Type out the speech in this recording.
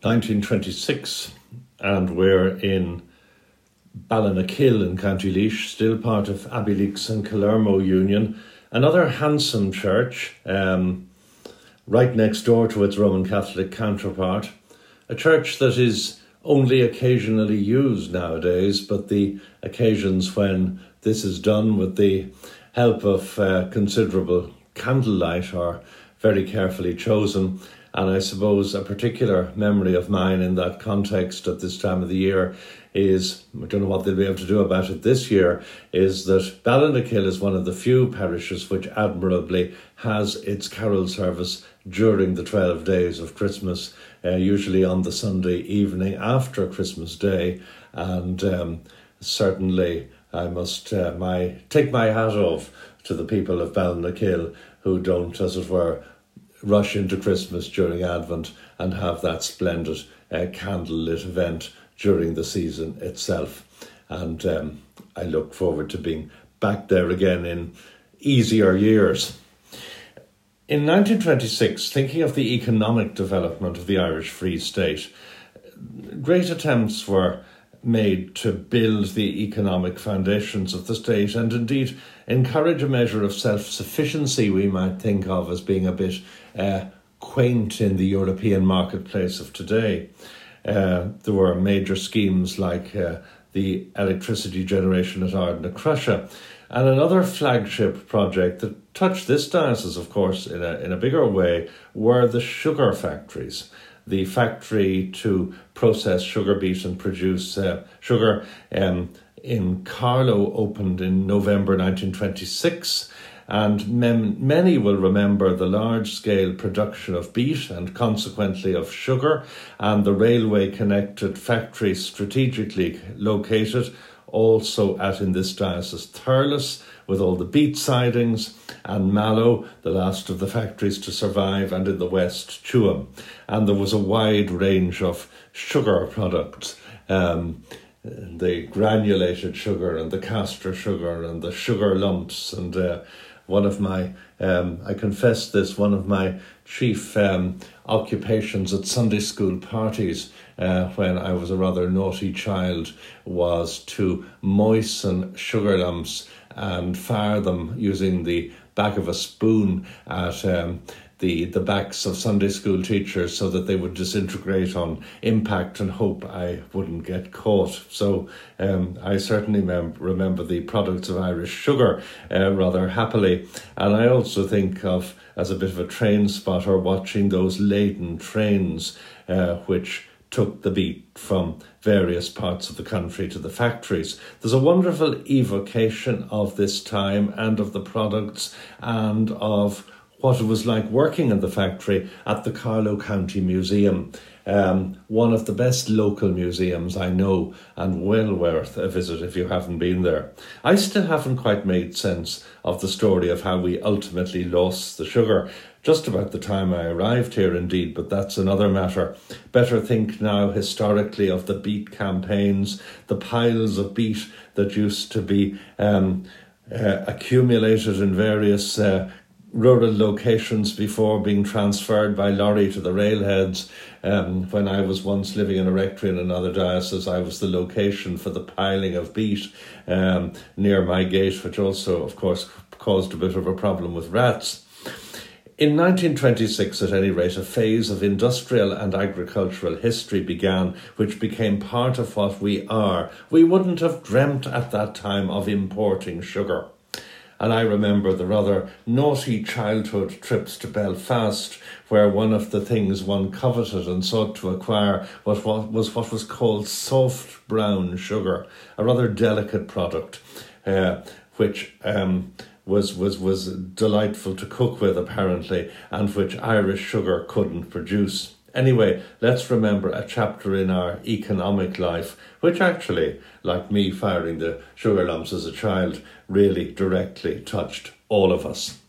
1926, and we're in Ballinakil in County Laois, still part of Abbeyleix and Killermo Union. Another handsome church, right next door to its Roman Catholic counterpart. A church that is only occasionally used nowadays, but the occasions when this is done with the help of considerable candlelight are very carefully chosen. And I suppose a particular memory of mine in that context at this time of the year is, I don't know what they'll be able to do about it this year, is that Ballinakil is one of the few parishes which admirably has its carol service during the 12 days of Christmas, usually on the Sunday evening after Christmas Day. And certainly I must take my hat off to the people of Ballinakil who don't, as it were, rush into Christmas during Advent and have that splendid candlelit event during the season itself. And I look forward to being back there again in easier years. In 1926, thinking of the economic development of the Irish Free State, great attempts were made to build the economic foundations of the state and indeed encourage a measure of self-sufficiency we might think of as being a bit quaint in the European marketplace of today. There were major schemes like the electricity generation at Ardnacrusha, and another flagship project that touched this diocese, of course, in a bigger way, were the sugar factories. The factory to process sugar beet and produce sugar in Carlow opened in November 1926, and many will remember the large-scale production of beet and consequently of sugar, and the railway-connected factory strategically located also in this diocese, Thurles, with all the beet sidings, and Mallow, the last of the factories to survive, and in the west, Tuam. And there was a wide range of sugar products, the granulated sugar and the castor sugar and the sugar lumps. And one of my, I confess this, one of my chief occupations at Sunday school parties when I was a rather naughty child was to moisten sugar lumps and fire them using the back of a spoon at the backs of Sunday school teachers so that they would disintegrate on impact and hope I wouldn't get caught. So I certainly remember the products of Irish sugar rather happily. And I also think of, as a bit of a train spotter, watching those laden trains which took the beet from various parts of the country to the factories. There's a wonderful evocation of this time and of the products and of what it was like working in the factory at the Carlow County Museum, one of the best local museums I know and well worth a visit if you haven't been there. I still haven't quite made sense of the story of how we ultimately lost the sugar. Just about the time I arrived here, indeed, but that's another matter. Better think now historically of the beet campaigns, the piles of beet that used to be accumulated in various rural locations before being transferred by lorry to the railheads. When I was once living in a rectory in another diocese, I was the location for the piling of beet near my gate, which also, of course, caused a bit of a problem with rats. In 1926, at any rate, a phase of industrial and agricultural history began, which became part of what we are. We wouldn't have dreamt at that time of importing sugar. And I remember the rather naughty childhood trips to Belfast, where one of the things one coveted and sought to acquire was what was called soft brown sugar, a rather delicate product, which was delightful to cook with, apparently, and which Irish sugar couldn't produce. Anyway, let's remember a chapter in our economic life, which actually, like me firing the sugar lumps as a child, really directly touched all of us.